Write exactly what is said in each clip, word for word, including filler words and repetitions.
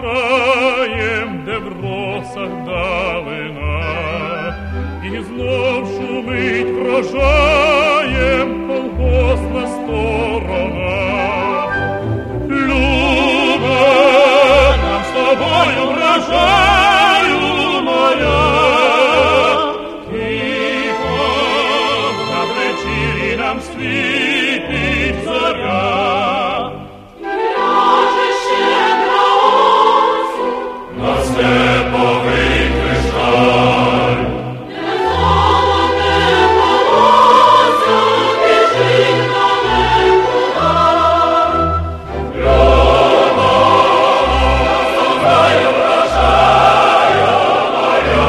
краєм, де в росах далина, і знов шумить врожаєм колгоспна сторона. Любе, нам з тобою врожаю моя, тихо, на вечірі нам світить зоря. Степовий кришталь, не золоте волосся біжить далеко даль. Люба, слухай, врожаю моя,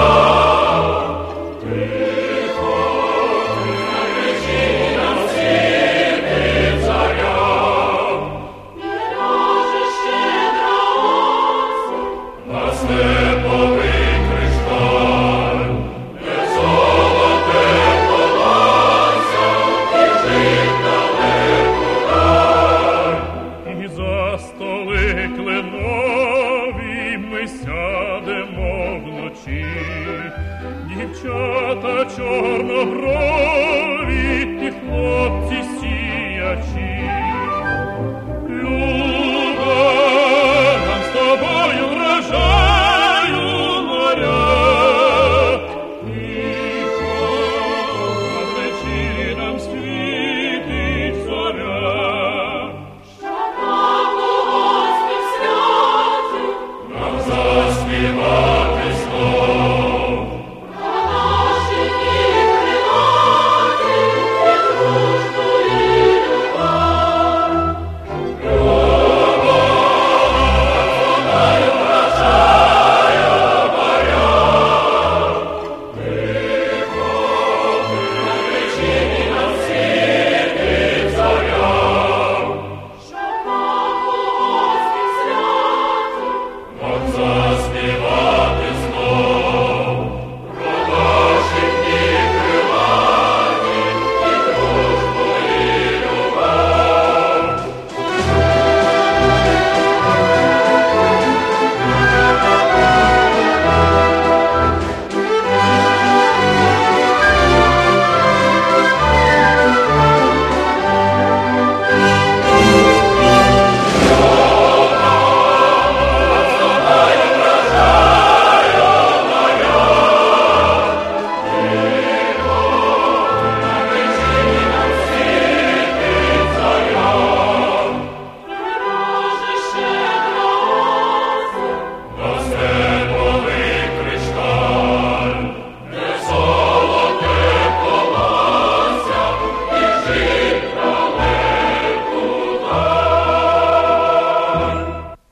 тихо, на кричі нам світить зоря. Не може щедра осінь на степовий кришталь, де золоте волосся біжить далеко даль. І за столи кленові ми сядемо вночі, дівчата чорноброві